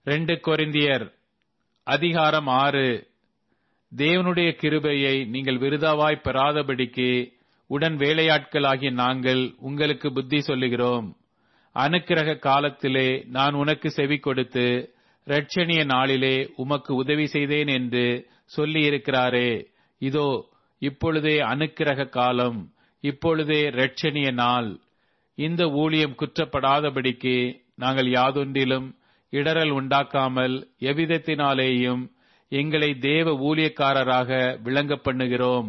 2 கொரிந்தியர் அதிகாரம் 6. தேவனுடைய கிருபையை நீங்கள் விருதாவாய் பெறாதபடிக்கு உடன் வேலையாட்களாகிய நாங்கள் உங்களுக்கு புத்தி சொல்லுகிறோம். அனுக்கிரக காலத்திலே நான் உனக்கு செவி கொடுத்து இரட்சணிய நாளிலே உமக்கு உதவி செய்தேன் என்று சொல்லியிருக்கிறாரே. இதோ இப்பொழுதே அனுக்கிரக காலம், இப்பொழுதே இரட்சணிய நாள். இந்த ஊழியம் குற்றப்படாதபடிக்கு நாங்கள் யாதொன்றிலும் இடறல் உண்டாக்காமல் எவ்விதத்தினாலேயும் எங்களை தேவ ஊழியக்காரராக விளங்க பண்ணுகிறோம்.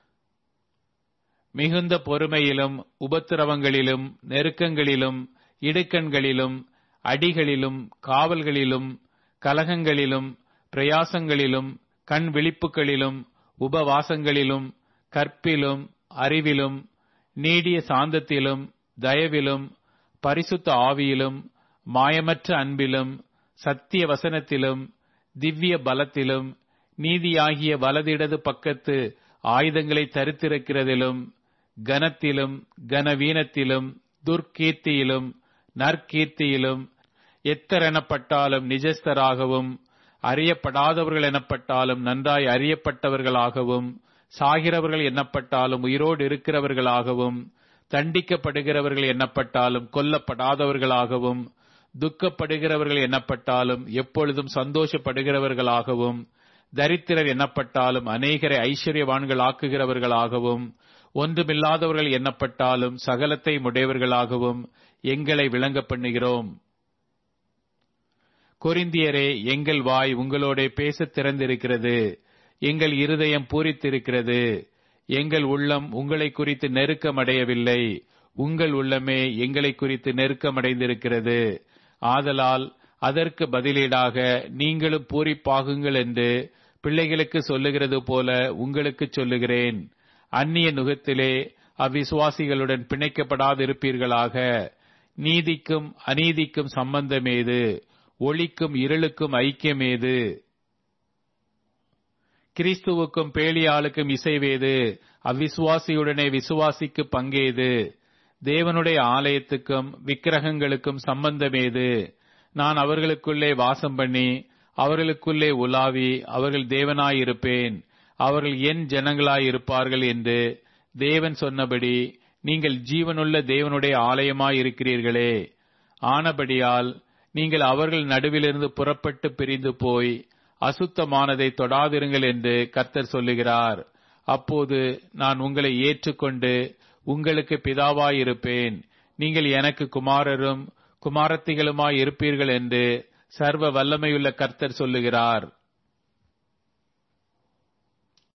மிகுந்த பொறுமையிலும் உபத்திரவங்களிலும் நெருக்கங்களிலும் இடுக்கண்களிலும் அடிகளிலும் காவல்களிலும் கலகங்களிலும் பிரயாசங்களிலும் கண் விழிப்புகளிலும் உபவாசங்களிலும் கற்பிலும் அறிவிலும் நீடிய சாந்தத்திலும் தயவிலும் பரிசுத்த ஆவியிலும் மாயமற்ற அன்பிலும் சத்திய வசனத்திலும் திவ்ய பலத்திலும் நீதியாகிய வலதிடது பக்கத்து ஆயுதங்களை தரித்திருக்கிறதிலும் கனத்திலும் கனவீனத்திலும் துர்க்கீர்த்தியிலும் நற்கீர்த்தியிலும் எத்தர் எனப்பட்டாலும் நிஜஸ்தராகவும் அறியப்படாதவர்கள் எனப்பட்டாலும் நன்றாய் அறியப்பட்டவர்களாகவும் சாகிறவர்கள் எண்ணப்பட்டாலும் உயிரோடு இருக்கிறவர்களாகவும் தண்டிக்கப்படுகிறவர்கள் எண்ணப்பட்டாலும் கொல்லப்படாதவர்களாகவும் துக்கப்படுகிறவர்கள் எண்ணப்பட்டாலும் எப்பொழுதும் சந்தோஷப்படுகிறவர்களாகவும் தரித்திரர் எண்ணப்பட்டாலும் அநேகரை ஐஸ்வர்யவான்கள் ஆக்குகிறவர்களாகவும் ஒன்றுமில்லாதவர்கள் எண்ணப்பட்டாலும் சகலத்தை உடையவர்களாகவும் எங்களை விளங்க பண்ணுகிறோம். கொரிந்தியரே, எங்கள் வாய் உங்களோட பேச திறந்திருக்கிறது, எங்கள் இருதயம் பூரித்திருக்கிறது. எங்கள் உள்ளம் உங்களை குறித்து நெருக்கமடையவில்லை, உங்கள் உள்ளமே எங்களை குறித்து நெருக்கமடைந்திருக்கிறது. ஆதலால் அதற்கு பதிலீடாக நீங்களும் பூரிப்பாகுங்கள் என்று பிள்ளைகளுக்கு சொல்லுகிறது போல உங்களுக்கு சொல்லுகிறேன். அந்நிய நுகத்திலே அவ்விசுவாசிகளுடன் பிணைக்கப்படாதிருப்பீர்களாக. நீதிக்கும் அநீதிக்கும் சம்பந்தமேது? ஒளிக்கும் இருளுக்கும் ஐக்கியமேது? கிறிஸ்துவுக்கும் பேலியாளுக்கும் இசைவேது? அவ்விசுவாசியுடனே விசுவாசிக்கு பங்கேது? தேவனுடைய ஆலயத்துக்கும் விக்கிரகங்களுக்கும் சம்பந்தமேது? நான் அவர்களுக்குள்ளே வாசம் பண்ணி அவர்களுக்குள்ளே உலாவி அவர்கள் தேவனாயிருப்பேன், அவர்கள் என் ஜனங்களாயிருப்பார்கள் என்று தேவன் சொன்னபடி நீங்கள் ஜீவனுள்ள தேவனுடைய ஆலயமாயிருக்கிறீர்களே. ஆனபடியால் நீங்கள் அவர்கள் நடுவிலிருந்து புறப்பட்டு பிரிந்து போய் அசுத்தமானதை தொடாதிருங்கள் என்று கர்த்தர் சொல்லுகிறார். அப்போது நான் உங்களை ஏற்றுக்கொண்டு உங்களுக்கு பிதாவாயிருப்பேன், நீங்கள் எனக்கு குமாரரும் குமாரத்திகளுமாய் இருப்பீர்கள் என்று சர்வ வல்லமையுள்ள கர்த்தர் சொல்லுகிறார்.